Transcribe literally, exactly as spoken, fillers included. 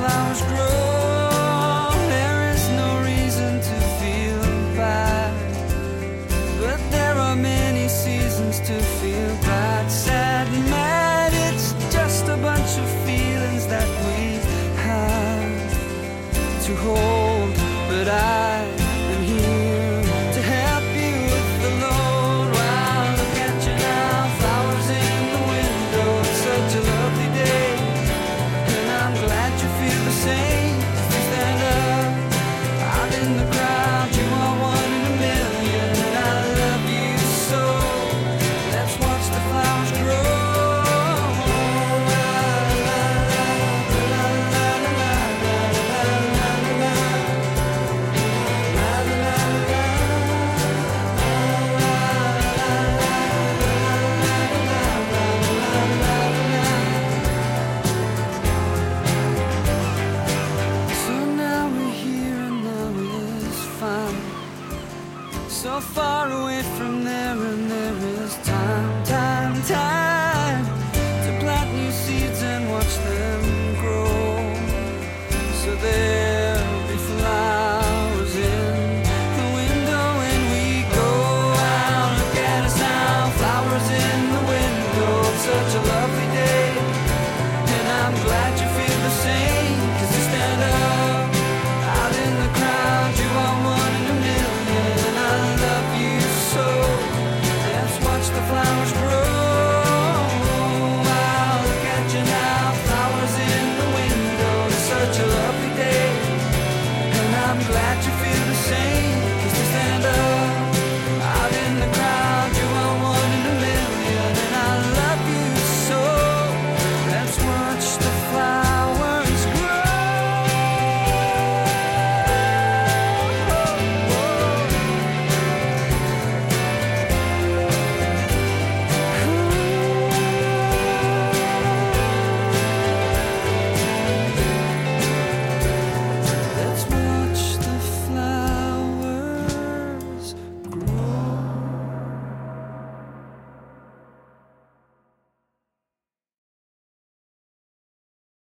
flowers grow. There is no reason to feel bad, but there are many seasons to feel bad. Sad and mad, it's just a bunch of feelings that we have to hold. But I am here to help you with the load. Wow, look at you now, flowers in the window. It's such a lovely day, and I'm glad you feel the same.